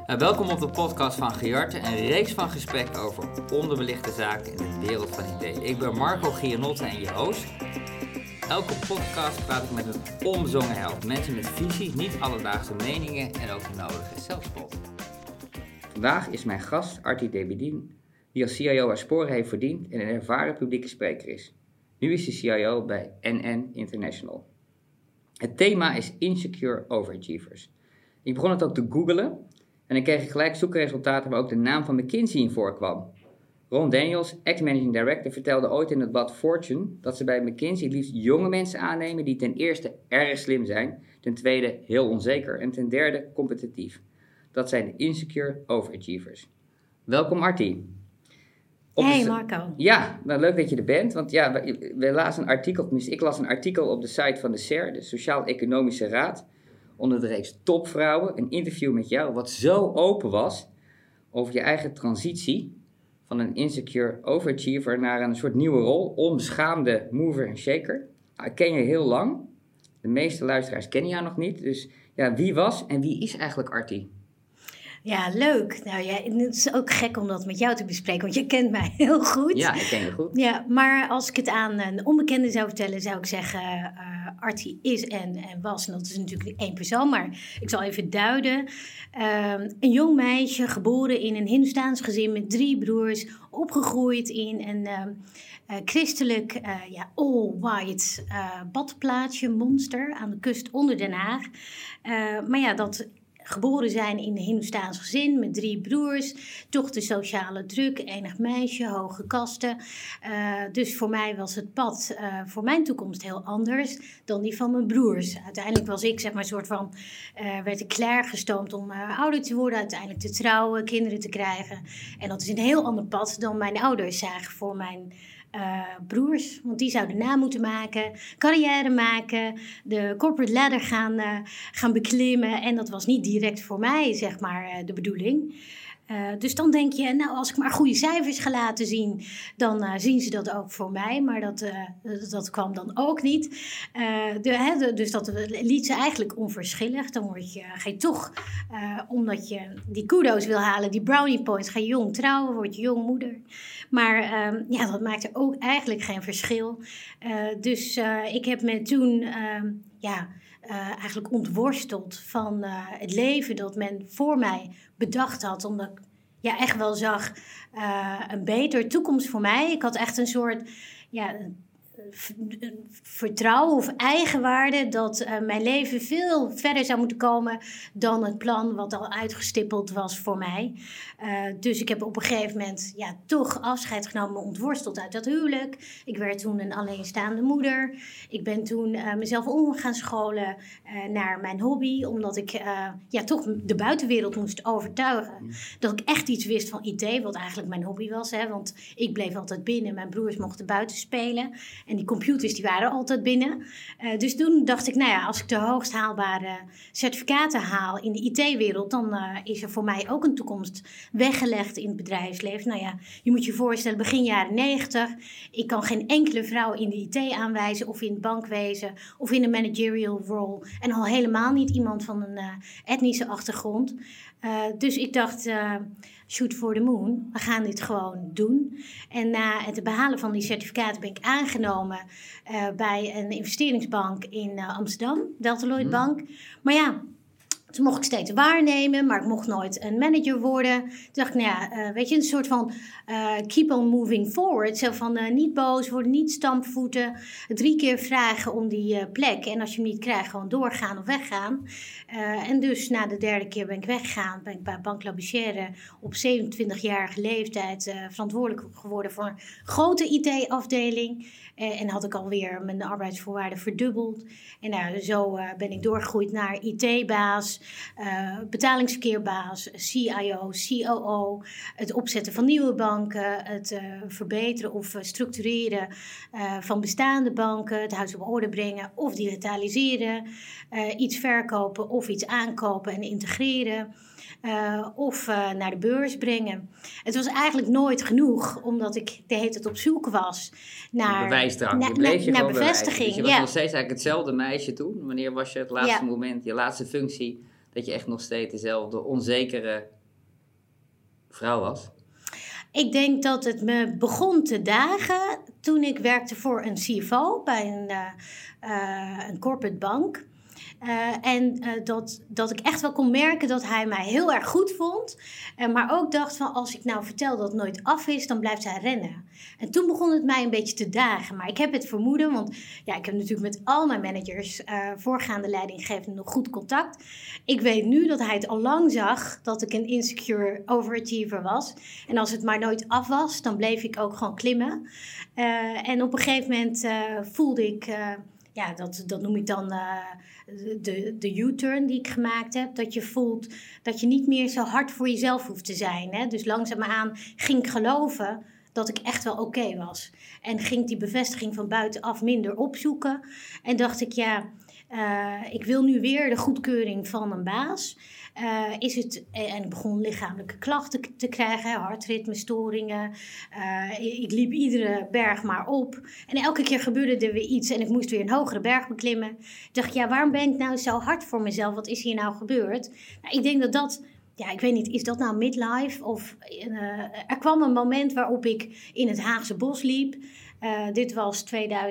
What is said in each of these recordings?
Welkom op de podcast van Giarte, een reeks van gesprekken over onderbelichte zaken in de wereld van IT. Ik ben Marco Gianotte en je host. Elke podcast praat ik met een onbezongen held. Mensen met visies, niet alledaagse meningen en ook de nodige zelfspot. Vandaag is mijn gast Artie Debedien, die als CIO haar sporen heeft verdiend en een ervaren publieke spreker is. Nu is hij CIO bij NN International. Het thema is Insecure Overachievers. Ik begon het ook te googlen en dan kreeg ik gelijk zoekresultaten waar ook de naam van McKinsey in voorkwam. Ron Daniels, ex-managing director, vertelde ooit in het blad Fortune dat ze bij McKinsey het liefst jonge mensen aannemen die ten eerste erg slim zijn, ten tweede heel onzeker en ten derde competitief. Dat zijn de Insecure Overachievers. Welkom Artie. Hey Marco. Ja, nou, leuk dat je er bent, want ja, we lazen een artikel, tenminste ik las een artikel op de site van de SER, de Sociaal-Economische Raad, onder de reeks Topvrouwen, een interview met jou wat zo open was over je eigen transitie van een insecure overachiever naar een soort nieuwe rol, onbeschaamde mover en shaker. Nou, ik ken je heel lang, de meeste luisteraars kennen jou nog niet, dus ja, wie was en wie is eigenlijk Artie? Ja, leuk. Nou ja, het is ook gek om dat met jou te bespreken, want je kent mij heel goed. Ja, ik ken je goed. Ja, maar als ik het aan een onbekende zou vertellen, zou ik zeggen, Artie is en was. En dat is natuurlijk één persoon, maar ik zal even duiden. Een jong meisje, geboren in een Hindoestaans gezin met 3 broers, opgegroeid in een christelijk, all-white badplaatsje, Monster, aan de kust onder Den Haag. Maar ja, dat geboren zijn in een Hindoestaans gezin met 3 broers. Toch de sociale druk, enig meisje, hoge kasten. Dus voor mij was het pad voor mijn toekomst heel anders dan die van mijn broers. Uiteindelijk was ik zeg maar een soort van, werd ik klaargestoomd om ouder te worden. Uiteindelijk te trouwen, kinderen te krijgen. En dat is een heel ander pad dan mijn ouders zagen voor mijn broers, want die zouden na moeten maken, carrière maken, de corporate ladder gaan beklimmen en dat was niet direct voor mij, zeg maar, de bedoeling. Dus dan denk je, nou, als ik maar goede cijfers ga laten zien, dan zien ze dat ook voor mij. Maar dat kwam dan ook niet. Dus dat liet ze eigenlijk onverschillig. Dan ga je toch, omdat je die kudo's wil halen, die brownie points, ga je jong trouwen, word je jong moeder. Maar dat maakte ook eigenlijk geen verschil. Dus ik heb me toen eigenlijk ontworsteld van het leven dat men voor mij bedacht had. Omdat ik echt wel zag een betere toekomst voor mij. Ik had echt een soort vertrouwen of eigenwaarde dat mijn leven veel verder zou moeten komen dan het plan wat al uitgestippeld was voor mij. Dus ik heb op een gegeven moment toch afscheid genomen, me ontworsteld uit dat huwelijk. Ik werd toen een alleenstaande moeder. Ik ben toen mezelf om gaan scholen naar mijn hobby, omdat ik toch de buitenwereld moest overtuigen dat ik echt iets wist van IT, wat eigenlijk mijn hobby was. Want ik bleef altijd binnen, mijn broers mochten buiten spelen. En die computers die waren altijd binnen. Dus toen dacht ik, als ik de hoogst haalbare certificaten haal in de IT-wereld, dan is er voor mij ook een toekomst weggelegd in het bedrijfsleven. Je moet je voorstellen, begin jaren 90. Ik kan geen enkele vrouw in de IT aanwijzen of in het bankwezen of in een managerial role. En al helemaal niet iemand van een etnische achtergrond. Dus ik dacht, shoot for the moon, we gaan dit gewoon doen. En na het behalen van die certificaten ben ik aangenomen bij een investeringsbank in Amsterdam, Delta Lloyd Bank. Maar toen mocht ik steeds waarnemen, maar ik mocht nooit een manager worden. Toen dacht ik, een soort van keep on moving forward. Zo van niet boos worden, niet stampvoeten. 3 keer vragen om die plek. En als je hem niet krijgt, gewoon doorgaan of weggaan. En dus na de 3e keer ben ik weggegaan. Ben ik bij Banque Labouchere op 27-jarige leeftijd verantwoordelijk geworden voor een grote IT-afdeling. En had ik alweer mijn arbeidsvoorwaarden verdubbeld. En zo ben ik doorgegroeid naar IT-baas, betalingsverkeerbaas, CIO, COO, het opzetten van nieuwe banken, het verbeteren of structureren van bestaande banken, het huis op orde brengen of digitaliseren, iets verkopen of iets aankopen en integreren. Of naar de beurs brengen. Het was eigenlijk nooit genoeg, omdat ik de hele tijd op zoek was naar bewijsdrang. Naar bevestiging. Dus je was nog steeds eigenlijk hetzelfde meisje toen. Wanneer was je het laatste moment, je laatste functie dat je echt nog steeds dezelfde onzekere vrouw was? Ik denk dat het me begon te dagen toen ik werkte voor een CFO bij een corporate bank. Dat ik echt wel kon merken dat hij mij heel erg goed vond. Maar ook dacht van, als ik nou vertel dat het nooit af is, dan blijft hij rennen. En toen begon het mij een beetje te dagen. Maar ik heb het vermoeden, want ja, ik heb natuurlijk met al mijn managers, voorgaande leidinggevenden, nog goed contact. Ik weet nu dat hij het al lang zag dat ik een insecure overachiever was. En als het maar nooit af was, dan bleef ik ook gewoon klimmen. En op een gegeven moment voelde ik... dat noem ik dan de U-turn die ik gemaakt heb. Dat je voelt dat je niet meer zo hard voor jezelf hoeft te zijn. Hè? Dus langzaamaan ging ik geloven dat ik echt wel oké was. En ging ik die bevestiging van buitenaf minder opzoeken. En dacht ik, ik wil nu weer de goedkeuring van een baas. En ik begon lichamelijke klachten te krijgen, hartritmestoringen. Ik liep iedere berg maar op. En elke keer gebeurde er weer iets en ik moest weer een hogere berg beklimmen. Ik dacht, waarom ben ik nou zo hard voor mezelf? Wat is hier nou gebeurd? Nou, ik denk dat... Ja, ik weet niet, is dat nou midlife? Of er kwam een moment waarop ik in het Haagse bos liep. Dit was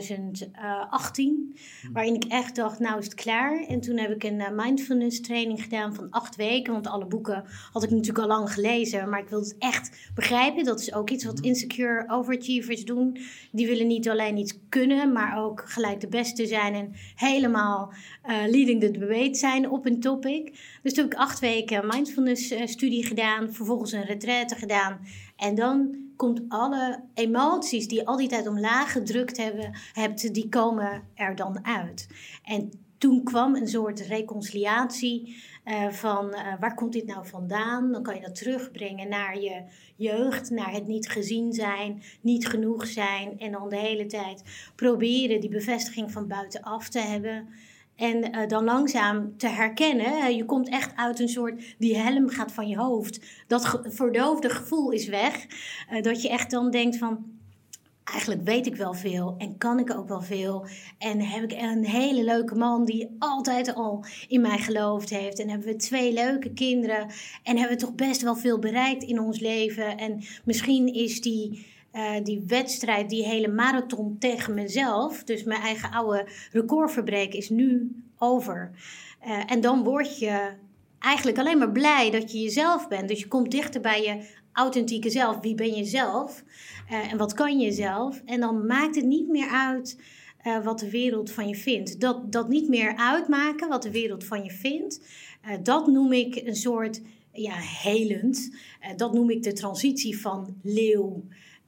2018, waarin ik echt dacht, nou is het klaar. En toen heb ik een mindfulness training gedaan van 8 weken. Want alle boeken had ik natuurlijk al lang gelezen. Maar ik wilde het echt begrijpen. Dat is ook iets wat insecure overachievers doen. Die willen niet alleen iets kunnen, maar ook gelijk de beste zijn. En helemaal leading the debate zijn op een topic. Dus toen heb ik 8 weken mindfulness studie gedaan. Vervolgens een retraite gedaan. En dan komt alle emoties die je al die tijd omlaag gedrukt hebt, die komen er dan uit. En toen kwam een soort reconciliatie van waar komt dit nou vandaan? Dan kan je dat terugbrengen naar je jeugd, naar het niet gezien zijn, niet genoeg zijn. En dan de hele tijd proberen die bevestiging van buitenaf te hebben. En dan langzaam te herkennen, je komt echt uit een soort, die helm gaat van je hoofd. Dat verdoofde gevoel is weg. Dat je echt dan denkt van, eigenlijk weet ik wel veel en kan ik ook wel veel. En heb ik een hele leuke man die altijd al in mij geloofd heeft. En hebben we 2 leuke kinderen. En hebben we toch best wel veel bereikt in ons leven. En misschien is die wedstrijd, die hele marathon tegen mezelf, dus mijn eigen oude record verbreken, is nu over. En dan word je eigenlijk alleen maar blij dat je jezelf bent. Dus je komt dichter bij je authentieke zelf. Wie ben je zelf? En wat kan je zelf? En dan maakt het niet meer uit wat de wereld van je vindt. Dat niet meer uitmaken wat de wereld van je vindt, dat noem ik een soort helend. Dat noem ik de transitie van leeuw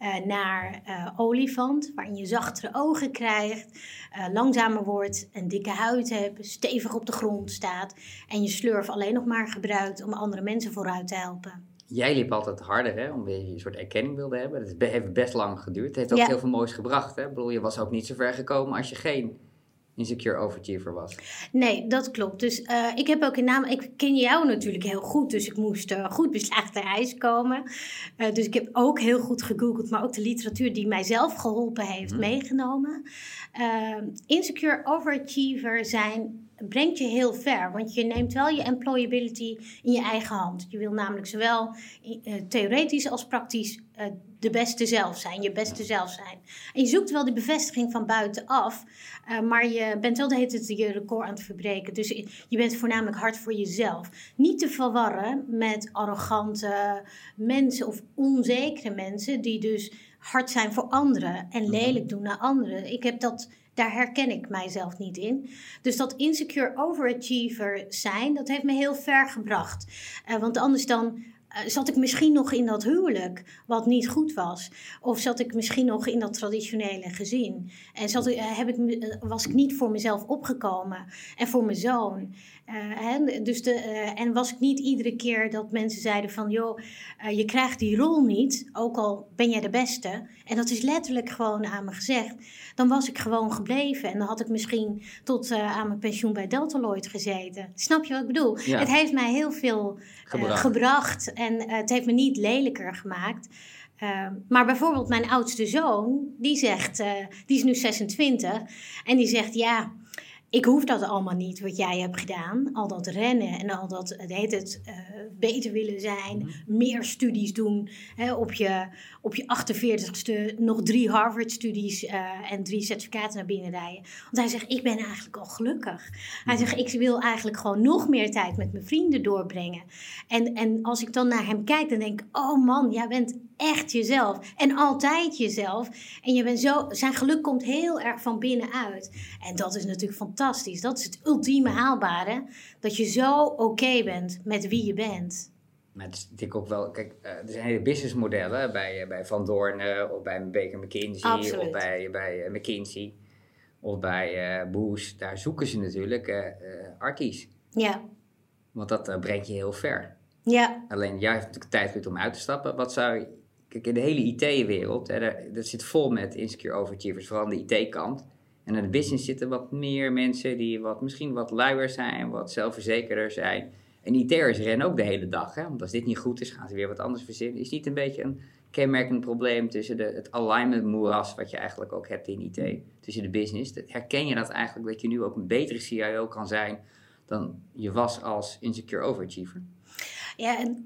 naar olifant, waarin je zachtere ogen krijgt, langzamer wordt, een dikke huid hebt, stevig op de grond staat en je slurf alleen nog maar gebruikt om andere mensen vooruit te helpen. Jij liep altijd harder, hè, omdat je een soort erkenning wilde hebben. Dat heeft best lang geduurd. Het heeft ook heel veel moois gebracht. Hè? Ik bedoel, je was ook niet zo ver gekomen als je geen insecure overachiever was. Nee, dat klopt. Dus ik heb ook ik ken jou natuurlijk heel goed, dus ik moest goed beslaagd naar huis komen. Dus ik heb ook heel goed gegoogeld, maar ook de literatuur die mij zelf geholpen heeft meegenomen. Insecure overachiever zijn brengt je heel ver, want je neemt wel je employability in je eigen hand. Je wil namelijk zowel theoretisch als praktisch de beste zelf zijn, je beste zelf zijn. En je zoekt wel die bevestiging van buitenaf, maar je bent wel de hele tijd je record aan het verbreken. Dus je bent voornamelijk hard voor jezelf. Niet te verwarren met arrogante mensen of onzekere mensen die dus hard zijn voor anderen en lelijk doen naar anderen. Daar herken ik mijzelf niet in. Dus dat insecure overachiever zijn, dat heeft me heel ver gebracht. Want anders dan zat ik misschien nog in dat huwelijk wat niet goed was. Of zat ik misschien nog in dat traditionele gezin. En was ik niet voor mezelf opgekomen. En voor mijn zoon. En was ik niet iedere keer dat mensen zeiden van, joh, je krijgt die rol niet, ook al ben jij de beste. En dat is letterlijk gewoon aan me gezegd. Dan was ik gewoon gebleven. En dan had ik misschien tot aan mijn pensioen bij Deltaloid gezeten. Snap je wat ik bedoel? Ja. Het heeft mij heel veel gebracht. En het heeft me niet lelijker gemaakt. Maar bijvoorbeeld mijn oudste zoon, die is nu 26. En die zegt, Ik hoef dat allemaal niet wat jij hebt gedaan. Al dat rennen en al dat beter willen zijn. Meer studies doen. Hè, op je 48ste nog 3 Harvard-studies en 3 certificaten naar binnen rijden. Want hij zegt, ik ben eigenlijk al gelukkig. Hij zegt, ik wil eigenlijk gewoon nog meer tijd met mijn vrienden doorbrengen. En als ik dan naar hem kijk, dan denk ik, oh man, jij bent echt jezelf. En altijd jezelf. En je bent zijn geluk komt heel erg van binnenuit. En dat is natuurlijk fantastisch. Dat is het ultieme haalbare. Dat je zo oké bent met wie je bent. Maar het is natuurlijk ook wel... Kijk, er zijn hele businessmodellen bij Van Doorn of bij Baker McKenzie. Absoluut. Of bij McKinsey. Of bij Booz. Daar zoeken ze natuurlijk arties. Ja. Want dat brengt je heel ver. Ja. Alleen jij hebt natuurlijk tijd goed om uit te stappen. Wat zou je... Kijk, in de hele IT-wereld, dat zit vol met insecure overachievers, vooral aan de IT-kant. En in de business zitten wat meer mensen die misschien wat luier zijn, wat zelfverzekerder zijn. En IT'ers rennen ook de hele dag, hè? Want als dit niet goed is, gaan ze weer wat anders verzinnen. Is niet een beetje een kenmerkend probleem tussen het alignment moeras, wat je eigenlijk ook hebt in IT, tussen de business. Herken je dat eigenlijk, dat je nu ook een betere CIO kan zijn dan je was als insecure overachiever? Ja, en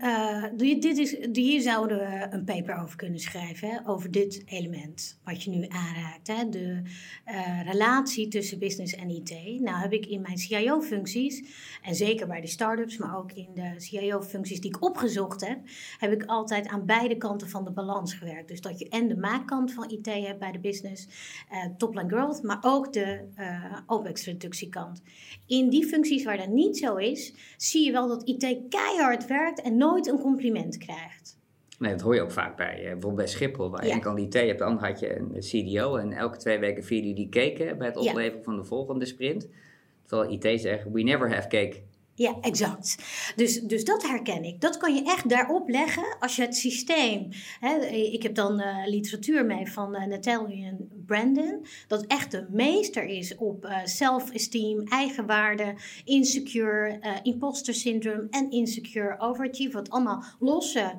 hier zouden we een paper over kunnen schrijven, hè, over dit element wat je nu aanraakt. Hè, de relatie tussen business en IT. Nou heb ik in mijn CIO-functies, en zeker bij de start-ups, maar ook in de CIO-functies die ik opgezocht heb ik altijd aan beide kanten van de balans gewerkt. Dus dat je en de maakkant van IT hebt bij de business, top-line growth, maar ook de OPEX-reductiekant. In die functies waar dat niet zo is, zie je wel dat IT keihard werkt en nooit een compliment krijgt. Nee, dat hoor je ook vaak bijvoorbeeld bij Schiphol, waar je enkel een IT hebt, dan had je een CDO en elke 2 weken vierde die cake bij het opleveren van de volgende sprint. Terwijl IT zegt, we never have cake. Ja, exact. Dus dat herken ik. Dat kan je echt daarop leggen als je het systeem... ik heb dan literatuur mee van Nathaniel Branden. Dat echt de meester is op self-esteem, eigenwaarde, insecure, imposter syndrome en insecure overachiever. Wat allemaal losse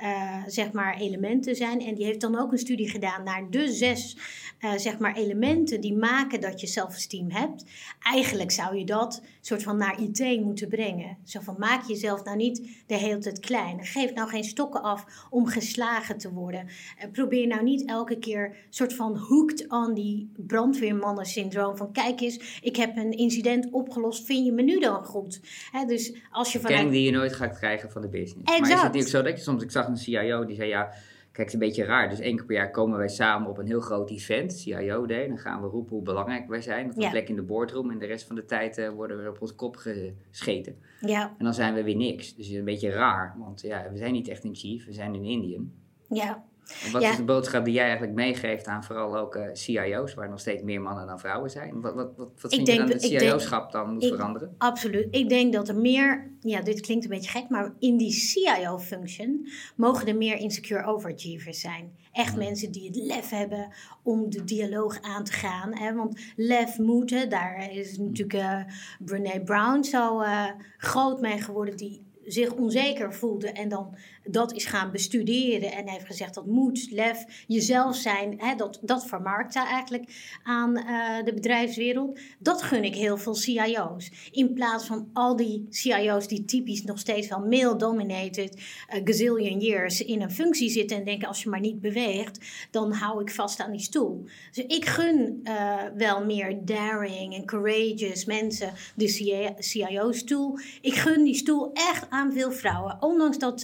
elementen zijn. En die heeft dan ook een studie gedaan naar de 6 elementen die maken dat je self-esteem hebt. Eigenlijk zou je dat soort van naar IT moeten brengen. Zo van, maak jezelf nou niet de hele tijd klein. Geef nou geen stokken af om geslagen te worden. Probeer nou niet elke keer soort van hooked on die brandweermannen-syndroom. Van kijk eens, ik heb een incident opgelost. Vind je me nu dan goed? Dus als je vanuit... die je nooit gaat krijgen van de business. Exact. Maar is het natuurlijk zo dat je soms... Ik zag een CIO die zei, ja, kijk, het is een beetje raar. Dus 1 keer per jaar komen wij samen op een heel groot event, CIO Day. Dan gaan we roepen hoe belangrijk wij zijn. Of een plek in de boardroom. En de rest van de tijd worden we op ons kop gescheten. Ja. En dan zijn we weer niks. Dus het is een beetje raar. Want ja, we zijn niet echt een chief. We zijn een Indian. Ja. En wat is de boodschap die jij eigenlijk meegeeft aan vooral ook CIO's, waar nog steeds meer mannen dan vrouwen zijn? Wat vind je aan het CIO-schap dan moet veranderen? Absoluut. Ik denk dat er meer, dit klinkt een beetje gek, maar in die CIO-function mogen er meer insecure overachievers zijn. Echt mensen die het lef hebben om de dialoog aan te gaan. Hè? Want lef, moed, daar is natuurlijk Brené Brown zo groot mee geworden, die zich onzeker voelde en dan dat is gaan bestuderen en heeft gezegd dat moed, lef, jezelf zijn, dat vermarkt hij eigenlijk aan de bedrijfswereld. Dat gun ik heel veel CIO's. In plaats van al die CIO's die typisch nog steeds wel male-dominated gazillion years in een functie zitten en denken als je maar niet beweegt, dan hou ik vast aan die stoel. Dus ik gun wel meer daring en courageous mensen de CIO-stoel. Ik gun die stoel echt aan veel vrouwen. Ondanks dat,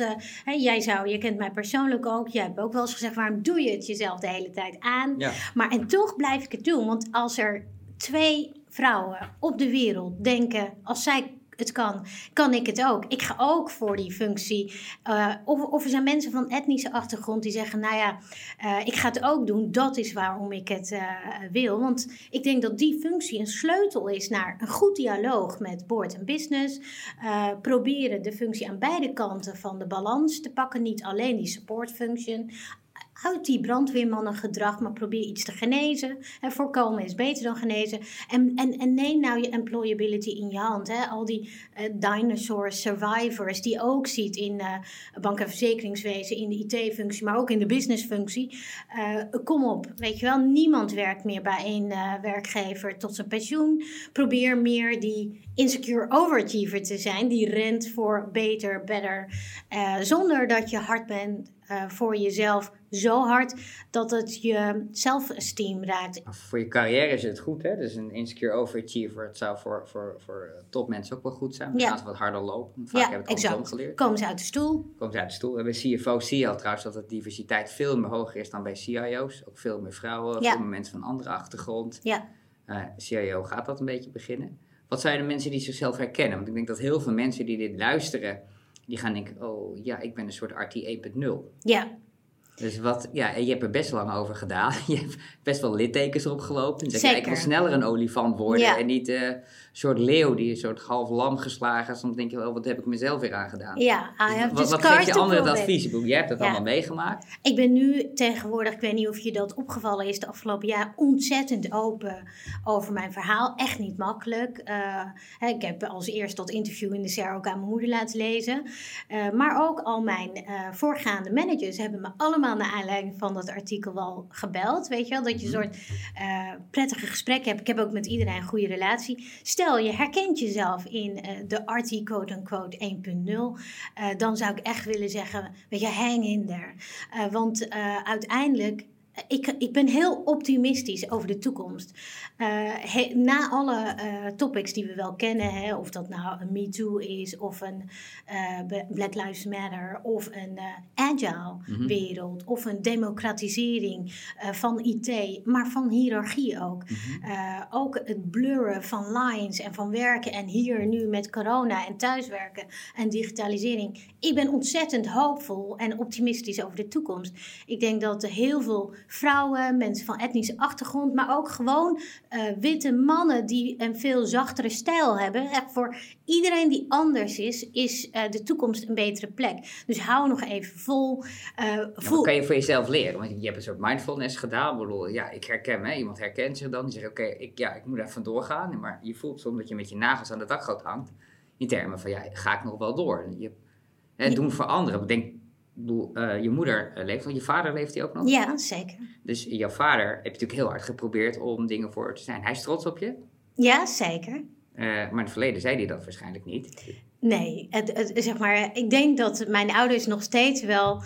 je kent mij persoonlijk ook. Jij hebt ook wel eens gezegd, waarom doe je het jezelf de hele tijd aan? Ja. Maar en toch blijf ik het doen. Want als er 2 vrouwen op de wereld denken, als zij het kan ik het ook. Ik ga ook voor die functie. Of er zijn mensen van etnische achtergrond die zeggen, ik ga het ook doen. Dat is waarom ik het wil. Want ik denk dat die functie een sleutel is naar een goed dialoog met board en business. Proberen de functie aan beide kanten van de balans te pakken. Niet alleen die support function. uit die brandweermannengedrag, maar probeer iets te genezen. En voorkomen is beter dan genezen. En neem nou je employability in je hand. Hè. Al die dinosaur survivors die je ook ziet in bank- en verzekeringswezen, in de IT-functie, maar ook in de businessfunctie. Kom op, weet je wel, niemand werkt meer bij één werkgever tot zijn pensioen. Probeer meer die insecure overachiever te zijn, die rent voor beter, better, zonder dat je hard bent voor jezelf, zo hard dat het je self-esteem raakt. Voor je carrière is het goed, hè? Dus een insecure overachiever, het zou voor topmensen ook wel goed zijn. Dan gaan ze wat harder lopen. Vaak heb ik het andersom geleerd. Komen ze uit de stoel. Bij CFO's zie je al trouwens dat de diversiteit veel meer hoger is dan bij CIO's. Ook veel meer vrouwen, veel meer mensen van een andere achtergrond. Ja. CIO gaat dat een beetje beginnen. Wat zijn de mensen die zichzelf herkennen? Want ik denk dat heel veel mensen die dit luisteren, die gaan denken, oh ja, ik ben een soort RT 1.0. Ja. Dus en je hebt er best lang over gedaan. Je hebt best wel littekens opgelopen. En zeg, Zeker. Ik wil sneller een olifant worden en niet een soort leeuw die een soort half lam geslagen is. Dan denk je, wat heb ik mezelf weer aan gedaan? Ja, wat geef je anderen het advies? Jij hebt het allemaal meegemaakt. Ik ben nu tegenwoordig, ik weet niet of je dat opgevallen is de afgelopen jaar, ontzettend open over mijn verhaal. Echt niet makkelijk. Ik heb als eerst dat interview in de CR ook aan mijn moeder laten lezen. Maar ook al mijn voorgaande managers hebben me allemaal naar aanleiding van dat artikel wel gebeld. Weet je wel, dat je een soort prettige gesprekken hebt. Ik heb ook met iedereen een goede relatie. Stel, je herkent jezelf in de RT quote-unquote 1.0. Dan zou ik echt willen zeggen, weet je, hang in there. Want uiteindelijk, ik ben heel optimistisch over de toekomst. Na alle topics die we wel kennen, hè, of dat nou een MeToo is, of een Black Lives Matter, of een agile wereld, of een democratisering van IT, maar van hiërarchie ook. Ook het blurren van lines en van werken en hier nu met corona en thuiswerken en digitalisering. Ik ben ontzettend hoopvol en optimistisch over de toekomst. Ik denk dat heel veel vrouwen, mensen van etnische achtergrond, maar ook gewoon witte mannen die een veel zachtere stijl hebben. Echt voor iedereen die anders is de toekomst een betere plek. Dus hou nog even vol. Wat kan je voor jezelf leren? Want je hebt een soort mindfulness gedaan. Ik bedoel, ik herken me. Iemand herkent zich dan. Die zegt, ik moet daar vandoor gaan. Maar je voelt soms dat je met je nagels aan de dakgoot hangt. In termen van, ga ik nog wel door? Doen voor anderen. Ik denk, je moeder leeft, want je vader leeft hij ook nog? Ja, zeker. Dus jouw vader heb je natuurlijk heel hard geprobeerd om dingen voor te zijn. Hij is trots op je? Ja, zeker. Maar in het verleden zei hij dat waarschijnlijk niet. Nee, zeg maar, ik denk dat mijn ouders nog steeds wel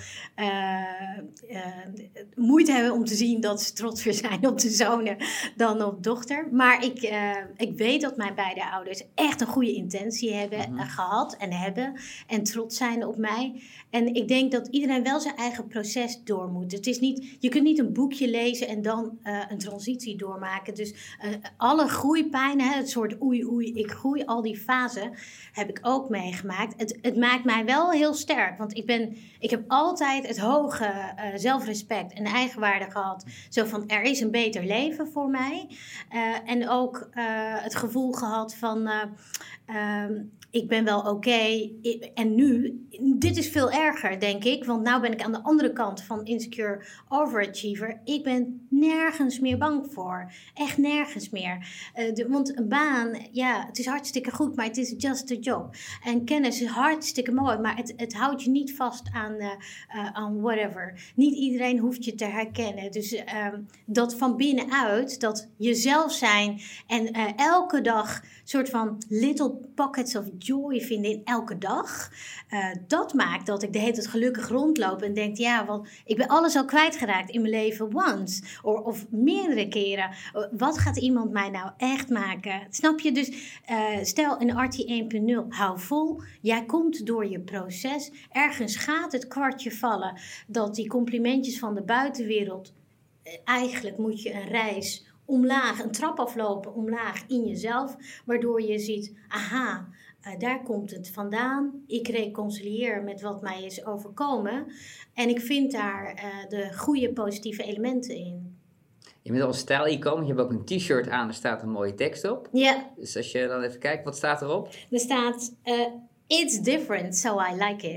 moeite hebben om te zien dat ze trotser zijn op de zonen dan op dochter. Maar ik weet dat mijn beide ouders echt een goede intentie hebben gehad en hebben en trots zijn op mij. En ik denk dat iedereen wel zijn eigen proces door moet. Het is niet, je kunt niet een boekje lezen en dan een transitie doormaken. Dus alle groeipijnen, het soort oei, ik groei, al die fasen heb ik ook meegemaakt. Het maakt mij wel heel sterk, want ik heb altijd het hoge zelfrespect en eigenwaarde gehad. Zo van, er is een beter leven voor mij. En ook het gevoel gehad van, ik ben wel oké. En nu, dit is veel erger, denk ik. Want nu ben ik aan de andere kant van insecure overachiever. Ik ben nergens meer bang voor. Echt nergens meer. Want een baan, ja, het is hartstikke goed, maar het is just a job. En kennis is hartstikke mooi, maar het houdt je niet vast aan whatever. Niet iedereen hoeft je te herkennen. Dus dat van binnenuit, dat jezelf zijn en elke dag soort van little pockets of joy vinden in elke dag. Dat maakt dat ik de hele tijd gelukkig rondloop en denk, want ik ben alles al kwijtgeraakt in mijn leven once. Of meerdere keren. Wat gaat iemand mij nou echt maken? Snap je? Dus stel in RT 1.0, hou vol. Jij komt door je proces. Ergens gaat het kwartje vallen dat die complimentjes van de buitenwereld, eigenlijk moet je een reis omlaag, een trap aflopen omlaag in jezelf, waardoor je ziet, aha, daar komt het vandaan. Ik reconcilieer met wat mij is overkomen en ik vind daar de goede positieve elementen in. Je bent al een stijl-icoon, je hebt ook een t-shirt aan, er staat een mooie tekst op. Ja. Dus als je dan even kijkt, wat staat erop? Er staat, it's different, so I like it.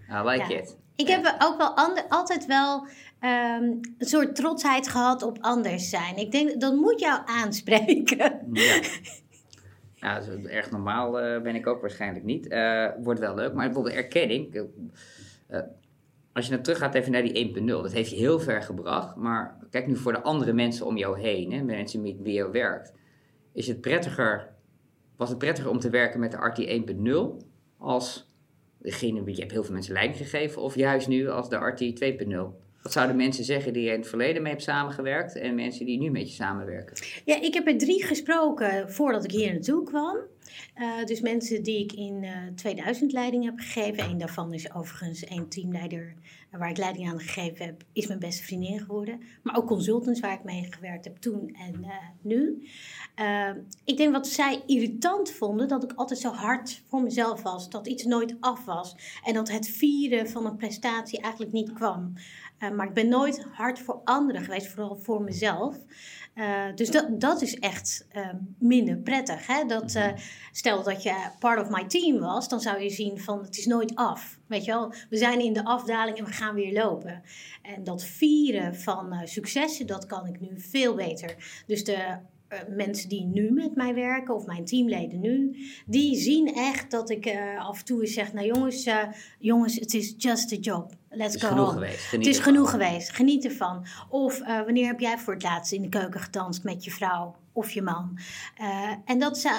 I like it. Ik heb ook wel altijd wel een soort trotsheid gehad op anders zijn. Ik denk, dat moet jou aanspreken. Ja. Nou, dat is erg normaal ben ik ook waarschijnlijk niet. Wordt wel leuk, maar bijvoorbeeld erkenning. Als je nou teruggaat even naar die 1.0, dat heeft je heel ver gebracht. Maar kijk nu voor de andere mensen om jou heen, hè, mensen met wie je werkt. Was het prettiger om te werken met de Artie 1.0 als degene, je hebt heel veel mensen leiding gegeven, of juist nu als de Artie 2.0? Wat zouden mensen zeggen die je in het verleden mee hebt samengewerkt en mensen die nu met je samenwerken? Ja, ik heb er 3 gesproken voordat ik hier naartoe kwam. Dus mensen die ik in 2000 leiding heb gegeven. Eén daarvan is overigens een teamleider waar ik leiding aan gegeven heb, is mijn beste vriendin geworden. Maar ook consultants waar ik mee gewerkt heb toen en nu. Ik denk wat zij irritant vonden, dat ik altijd zo hard voor mezelf was. Dat iets nooit af was. En dat het vieren van een prestatie eigenlijk niet kwam. Maar ik ben nooit hard voor anderen geweest, vooral voor mezelf. Dus dat is echt minder prettig. Hè? Stel dat je part of my team was, dan zou je zien van het is nooit af. Weet je wel, we zijn in de afdaling en we gaan weer lopen. En dat vieren van successen, dat kan ik nu veel beter. Dus de mensen die nu met mij werken, of mijn teamleden nu, die zien echt dat ik af en toe eens zeg, nou jongens, het is just a job. Let's go home. Het is genoeg geweest. Geniet ervan. Of wanneer heb jij voor het laatst in de keuken gedanst met je vrouw of je man? En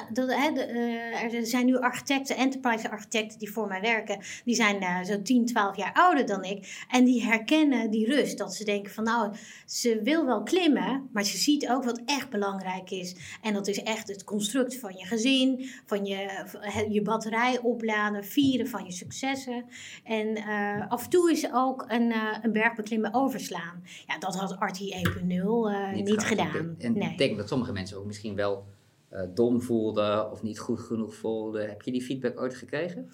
er zijn nu architecten, enterprise architecten die voor mij werken. Die zijn zo 10, 12 jaar ouder dan ik. En die herkennen die rust. Dat ze denken van nou, ze wil wel klimmen, maar ze ziet ook wat echt belangrijk is. En dat is echt het construct van je gezin, van je batterij opladen, vieren van je successen. En af en toe is ook een berg beklimmen overslaan. Ja, dat had Artie 1.0 niet gedaan. En ik denk dat sommige mensen ook misschien wel dom voelden of niet goed genoeg voelden. Heb je die feedback ooit gekregen?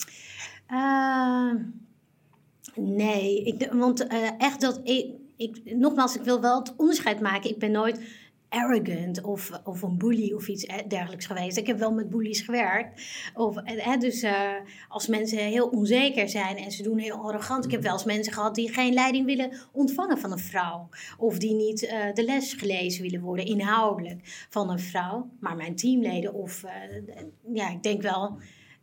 Nee, want echt dat nogmaals, ik wil wel het onderscheid maken. Ik ben nooit arrogant of een bully of iets dergelijks geweest. Ik heb wel met bullies gewerkt. Dus als mensen heel onzeker zijn en ze doen heel arrogant. Ik heb wel eens mensen gehad die geen leiding willen ontvangen van een vrouw. Of die niet de les gelezen willen worden, inhoudelijk, van een vrouw. Maar mijn teamleden ik denk wel...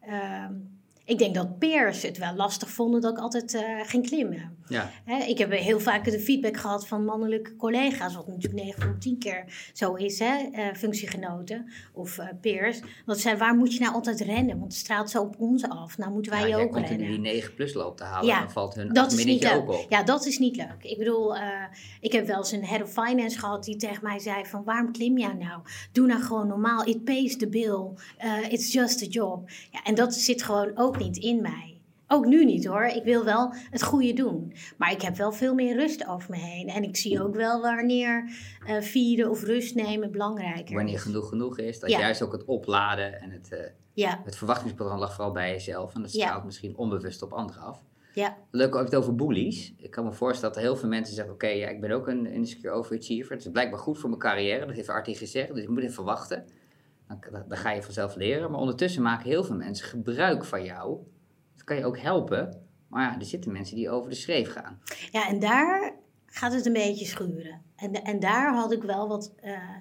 Ik denk dat peers het wel lastig vonden dat ik altijd ging klimmen. Ja. Ik heb heel vaak de feedback gehad van mannelijke collega's, wat natuurlijk 9 van 10 keer zo is, functiegenoten of peers. Dat ze zeiden, waar moet je nou altijd rennen? Want het straalt zo op ons af. Nou moeten wij ook rennen. Als je die 9+ loop te halen, dan valt hun dat is niet leuk. Ook op. Ja, dat is niet leuk. Ik bedoel, ik heb wel eens een head of finance gehad die tegen mij zei van, waarom klim jij nou? Doe nou gewoon normaal. It pays the bill. It's just a job. Ja, en dat zit gewoon ook niet in mij. Ook nu niet hoor. Ik wil wel het goede doen. Maar ik heb wel veel meer rust over me heen. En ik zie ook wel wanneer vieren of rust nemen belangrijker is. Wanneer genoeg is. Dat juist ook het opladen en het verwachtingspatroon lag vooral bij jezelf. En dat straalt misschien onbewust op anderen af. Ja. Leuk ook het over bullies. Ik kan me voorstellen dat er heel veel mensen zeggen, oké, ik ben ook een insecure overachiever. Het is blijkbaar goed voor mijn carrière. Dat heeft Artie gezegd. Dus ik moet even wachten. Dan ga je vanzelf leren. Maar ondertussen maken heel veel mensen gebruik van jou. Dat kan je ook helpen. Maar ja, er zitten mensen die over de schreef gaan. Ja, en daar gaat het een beetje schuren. En daar had ik wel wat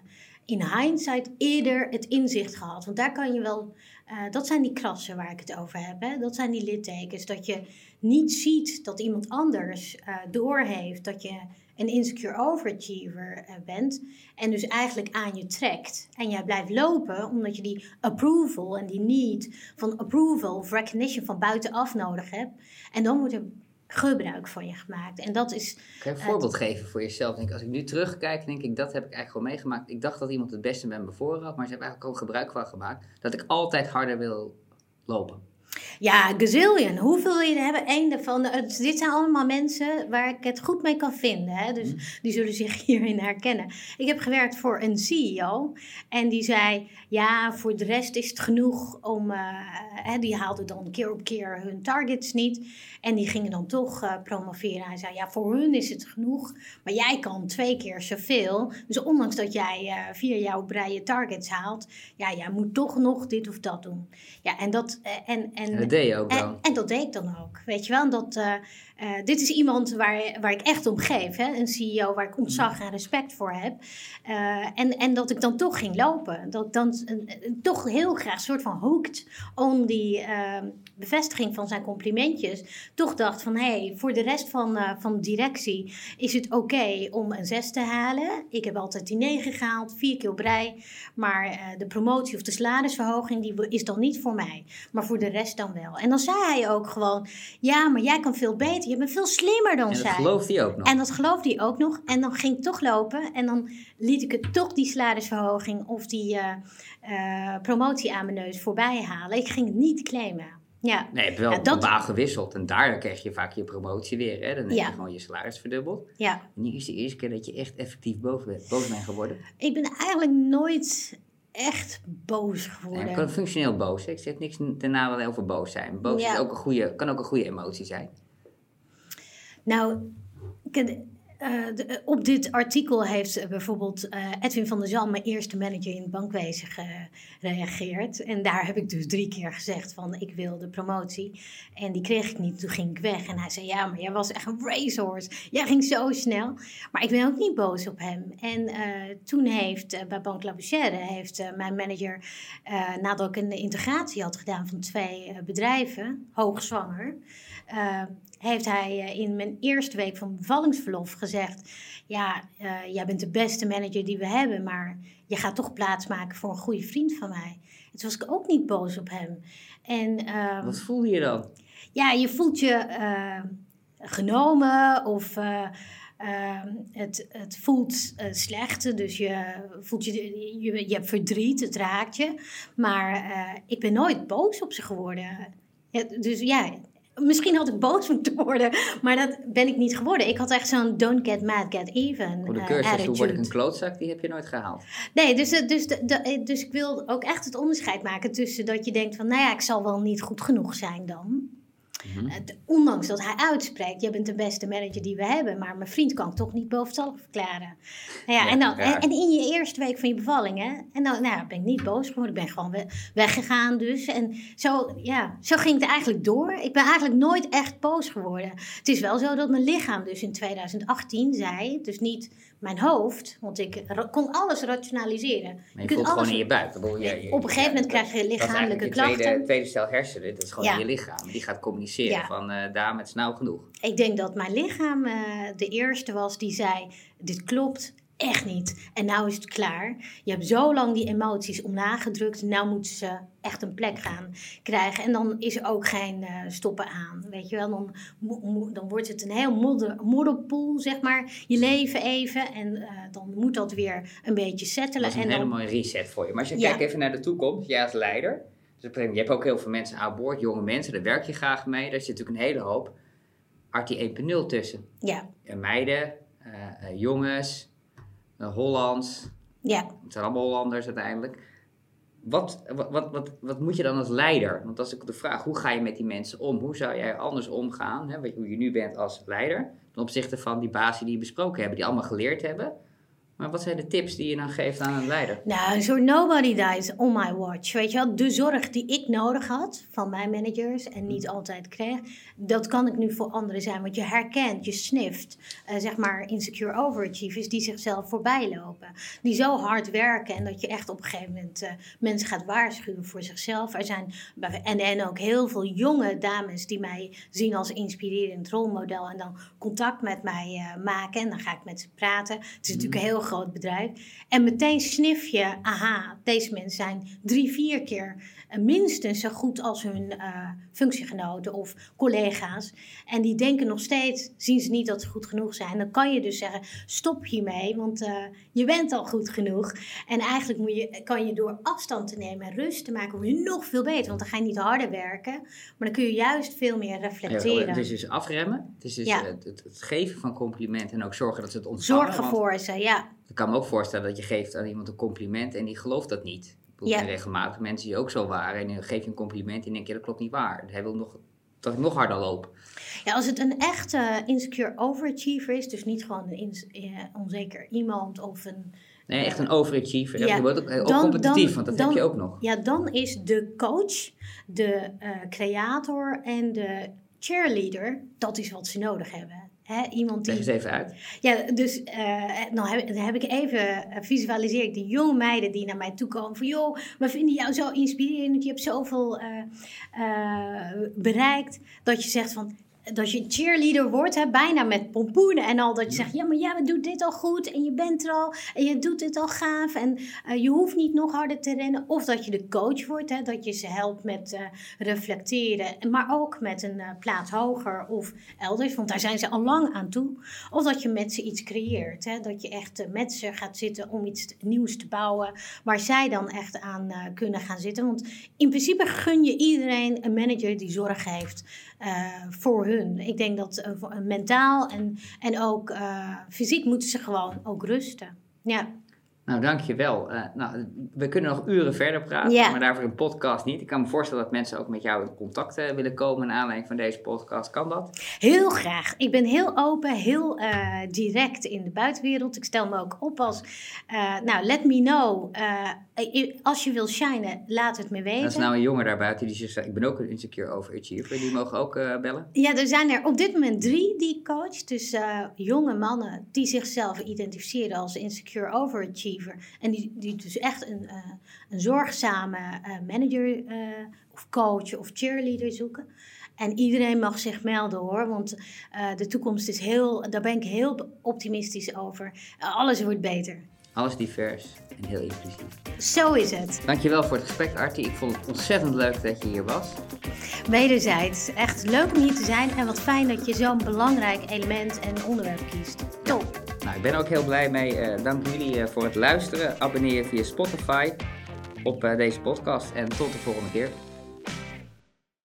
in hindsight eerder het inzicht gehad. Want daar kan je wel... dat zijn die krassen waar ik het over heb. Hè? Dat zijn die littekens. Dat je niet ziet dat iemand anders doorheeft dat je een insecure overachiever bent. En dus eigenlijk aan je trekt. En jij blijft lopen omdat je die approval en die need van approval of recognition van buitenaf nodig hebt. En dan wordt er gebruik van je gemaakt. En dat is... Kan je een voorbeeld geven voor jezelf? Als ik nu terugkijk, denk ik, dat heb ik eigenlijk gewoon meegemaakt. Ik dacht dat iemand het beste met me voor had, maar ze hebben eigenlijk ook gebruik van gemaakt. Dat ik altijd harder wil lopen. Ja, gazillion. Hoeveel je hebben? Eén daarvan. Dit zijn allemaal mensen waar ik het goed mee kan vinden. Hè? Dus die zullen zich hierin herkennen. Ik heb gewerkt voor een CEO. En die zei, ja, voor de rest is het genoeg om... die haalden dan keer op keer hun targets niet. En die gingen dan toch promoveren. Hij zei, ja, voor hun is het genoeg. Maar jij kan 2 keer zoveel. Dus ondanks dat jij 4 jaar op rij je targets haalt... Ja, jij moet toch nog dit of dat doen. Ja, en dat... En En dat deed je ook dan? En dat deed ik dan ook, weet je wel. Dit is iemand waar ik echt om geef. Hè? Een CEO waar ik ontzag en respect voor heb. En dat ik dan toch ging lopen. Dat ik dan toch heel graag een soort van hooked on die bevestiging van zijn complimentjes. Toch dacht van, voor de rest van de directie is het oké om een 6 te halen. Ik heb altijd die 9 gehaald, 4 keer op rij. Maar de promotie of de salarisverhoging die is dan niet voor mij. Maar voor de rest dan wel. En dan zei hij ook gewoon, ja, maar jij kan veel beter. Je bent veel slimmer dan zij. En dat geloofde hij ook nog. En dat geloofde hij ook nog. En dan ging ik toch lopen. En dan liet ik het toch die salarisverhoging of die promotie aan mijn neus voorbij halen. Ik ging het niet claimen. Ja. Nee, je hebt wel een baan gewisseld. En daar kreeg je vaak je promotie weer. Hè? Dan heb je gewoon je salaris verdubbeld. Ja. En nu is de eerste keer dat je echt effectief boos bent geworden. Ik ben eigenlijk nooit echt boos geworden. Nee, ik kan functioneel boos. Hè? Ik zeg niks daarna wel over boos zijn. Boos is kan ook een goede emotie zijn. Nou, op dit artikel heeft bijvoorbeeld Edwin van der Zalm, mijn eerste manager in het bankwezen, gereageerd. En daar heb ik dus 3 keer gezegd van ik wil de promotie. En die kreeg ik niet, toen ging ik weg. En hij zei, ja, maar jij was echt een racehorse. Jij ging zo snel. Maar ik ben ook niet boos op hem. En toen heeft bij Banque Labouchere mijn manager, nadat ik een integratie had gedaan van 2 bedrijven, hoogzwanger, heeft hij in mijn eerste week van bevallingsverlof gezegd, ja, jij bent de beste manager die we hebben, maar je gaat toch plaatsmaken voor een goede vriend van mij. En toen was ik ook niet boos op hem. En, wat voelde je dan? Ja, je voelt je genomen of het voelt slecht. Dus je voelt je hebt verdriet, het raakt je. Maar ik ben nooit boos op ze geworden. Ja, dus ja, misschien had ik boos moeten worden, maar dat ben ik niet geworden. Ik had echt zo'n don't get mad, get even Voor de cursus, attitude. hoe word ik een klootzak, die heb je nooit gehaald. Nee, dus ik wil ook echt het onderscheid maken tussen dat je denkt van, nou ja, ik zal wel niet goed genoeg zijn dan. Mm-hmm. Ondanks dat hij uitspreekt, jij bent de beste manager die we hebben, maar mijn vriend kan ik toch niet boventallig verklaren. Nou ja, en in je eerste week van je bevalling, hè, en dan ben ik niet boos geworden, ik ben gewoon weggegaan dus. En zo ging het eigenlijk door. Ik ben eigenlijk nooit echt boos geworden. Het is wel zo dat mijn lichaam dus in 2018 zei, dus niet mijn hoofd, want ik kon alles rationaliseren. Maar je voelt alles gewoon in je buik. Op een gegeven moment krijg je lichamelijke klachten. De tweede stel hersenen, dat is gewoon in je lichaam. Die gaat communiceren van daar het is nou genoeg. Ik denk dat mijn lichaam de eerste was die zei, dit klopt echt niet. En nou is het klaar. Je hebt zo lang die emoties omlaag gedrukt. Nou moeten ze echt een plek gaan krijgen. En dan is er ook geen stoppen aan. Weet je wel, dan wordt het een heel modderpoel, zeg maar. Je leven even en dan moet dat weer een beetje settelen. Dat is een hele mooie reset voor je. Maar als je kijkt even naar de toekomst, jij als leider. Dus je hebt ook heel veel mensen aan boord, jonge mensen, daar werk je graag mee. Daar zit natuurlijk een hele hoop Artie 1.0 tussen. Ja. Meiden, jongens, Hollands. Ja. Het zijn allemaal Hollanders uiteindelijk. Wat moet je dan als leider? Want dat is ook de vraag, hoe ga je met die mensen om? Hoe zou jij anders omgaan, hè, hoe je nu bent als leider, ten opzichte van die bazen die je besproken hebben, die allemaal geleerd hebben? Maar wat zijn de tips die je dan geeft aan een leider? Nou, een soort nobody dies on my watch. Weet je wel, de zorg die ik nodig had van mijn managers en niet altijd kreeg, dat kan ik nu voor anderen zijn. Want je herkent, je snift, zeg maar insecure overachievers die zichzelf voorbij lopen. Die zo hard werken en dat je echt op een gegeven moment mensen gaat waarschuwen voor zichzelf. Er zijn en ook heel veel jonge dames die mij zien als inspirerend rolmodel en dan contact met mij maken. En dan ga ik met ze praten. Het is natuurlijk een heel groot bedrijf. En meteen snif je, aha, deze mensen zijn 3-4 keer minstens zo goed als hun functiegenoten of collega's. En die denken nog steeds, zien ze niet dat ze goed genoeg zijn. Dan kan je dus zeggen, stop hiermee, want je bent al goed genoeg. En eigenlijk kan je door afstand te nemen en rust te maken, word je nog veel beter. Want dan ga je niet harder werken, maar dan kun je juist veel meer reflecteren. Ja, het is dus afremmen. Het is dus het geven van complimenten en ook zorgen dat ze het ontvangen. Zorgen voor ze, ja. Ik kan me ook voorstellen dat je geeft aan iemand een compliment en die gelooft dat niet. Ik bedoel, regelmatig mensen die ook zo waren en dan geef je een compliment en denk je dat klopt niet waar. Hij wil dat ik nog harder loop. Ja, als het een echte insecure overachiever is, dus niet gewoon een onzeker iemand of een Nee, echt een overachiever. Je wordt ook competitief, want dat heb je ook nog. Ja, dan is de coach, de creator en de cheerleader, dat is wat ze nodig hebben. Iemand die... Leg eens even uit. Ja, dus dan heb ik even, visualiseer ik die jonge meiden die naar mij toe komen. Van joh, we vinden jou zo inspirerend. Je hebt zoveel bereikt. Dat je zegt van, dat je cheerleader wordt, bijna met pompoenen en al. Dat je zegt, ja, maar we doen dit al goed. En je bent er al. En je doet dit al gaaf. En je hoeft niet nog harder te rennen. Of dat je de coach wordt. Dat je ze helpt met reflecteren. Maar ook met een plaats hoger of elders. Want daar zijn ze al lang aan toe. Of dat je met ze iets creëert. Dat je echt met ze gaat zitten om iets nieuws te bouwen. Waar zij dan echt aan kunnen gaan zitten. Want in principe gun je iedereen een manager die zorg heeft voor hun. Ik denk dat mentaal en ook fysiek moeten ze gewoon ook rusten. Ja. Nou, dankjewel. We kunnen nog uren verder praten, maar daarvoor een podcast niet. Ik kan me voorstellen dat mensen ook met jou in contact willen komen naar aanleiding van deze podcast. Kan dat? Heel graag. Ik ben heel open, heel direct in de buitenwereld. Ik stel me ook op als, let me know. Als je wil shinen, laat het me weten. Dat is nou een jongen daarbuiten die zegt, ik ben ook een insecure overachiever. Die mogen ook bellen? Ja, er zijn er op dit moment 3 die ik coach. Dus jonge mannen die zichzelf identificeren als insecure overachiever. En die dus echt een zorgzame manager of coach of cheerleader zoeken. En iedereen mag zich melden hoor, want de toekomst is daar ben ik heel optimistisch over. Alles wordt beter. Alles divers en heel inclusief. Zo is het. Dankjewel voor het gesprek, Artie. Ik vond het ontzettend leuk dat je hier was. Wederzijds. Echt leuk om hier te zijn en wat fijn dat je zo'n belangrijk element en onderwerp kiest. Top. Nou, ik ben ook heel blij mee. Dank jullie voor het luisteren. Abonneer je via Spotify op deze podcast en tot de volgende keer.